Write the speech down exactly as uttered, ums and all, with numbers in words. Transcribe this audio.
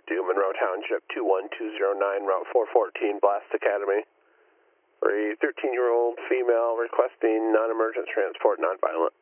Purdue, Monroe Township, two one two zero nine, Route four fourteen, Blast Academy. For a thirteen-year-old female requesting non-emergent transport, nonviolent.